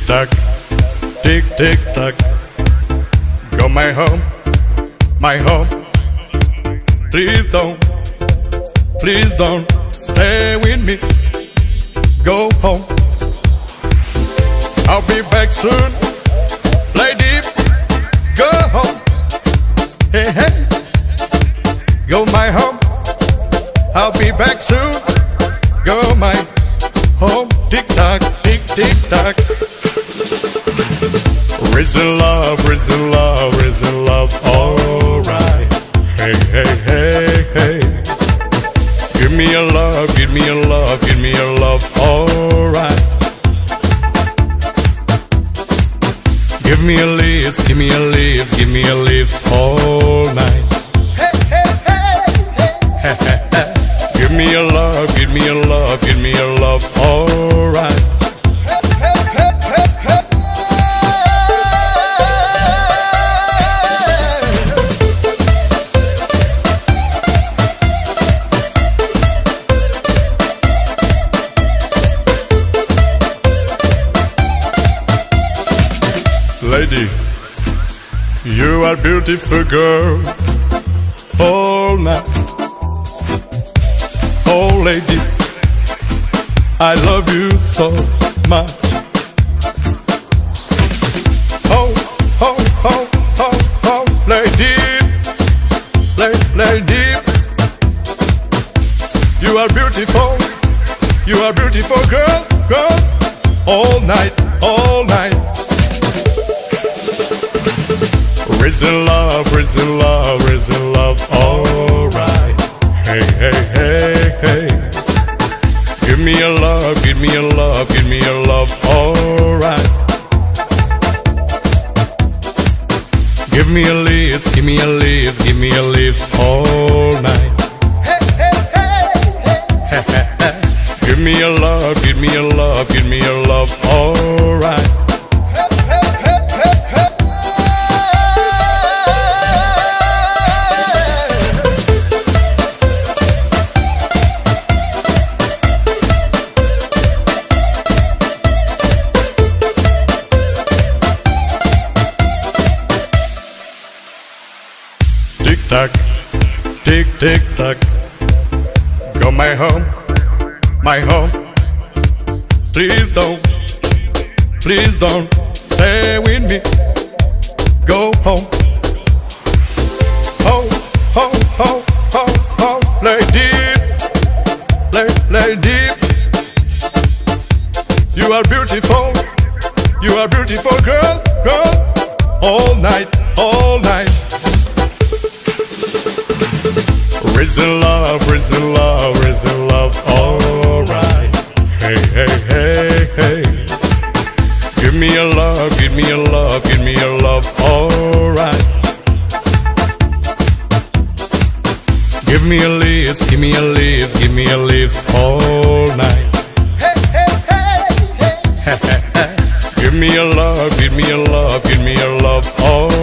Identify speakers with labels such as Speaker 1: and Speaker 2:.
Speaker 1: tock, tick tick tock. Go my home, my home. Please don't stay with me. Go home. I'll be back soon, lady. Go home. Hey hey. Go my home. I'll be back soon. Go my home. Tick tock, tick tick tock. Reason love, reason love, reason love. Alright. Hey hey hey hey. Give me a love, give me a love, give me a love. Alright. Give me a leaves, give me a leaves, give me a leaves all night. Hey hey hey hey. Give me a love, give me a love, give me a love. Alright. Lady, you are beautiful girl. All night. Oh lady, I love you so much. Oh, oh, oh, oh, oh, lady, lady, you are beautiful girl, girl. All night, all night. Reason love, reason love, reason love. Alright. Hey, hey, hey, hey. Give me a love, give me a love, give me a love. Alright. Give me a leaves, give me a leaves, give me a leaves all night. Hey, hey, hey, hey. Give me a love, give me a love, give me a love. Alright. Tick tock, tick tick tock. Go my home, my home. Please don't stay with me. Go home. Oh, oh, oh, oh, oh, lady, lady. You are beautiful girl, girl. All night, all night. Reason love, reason love, reason love. Alright. Hey, hey, hey, hey. Give me a love, give me a love, give me a love. Alright. Give me a leaves, give me a leaves, give me a leaves all night. Hey, hey, hey, hey. Give me a love, give me a love, give me a love. All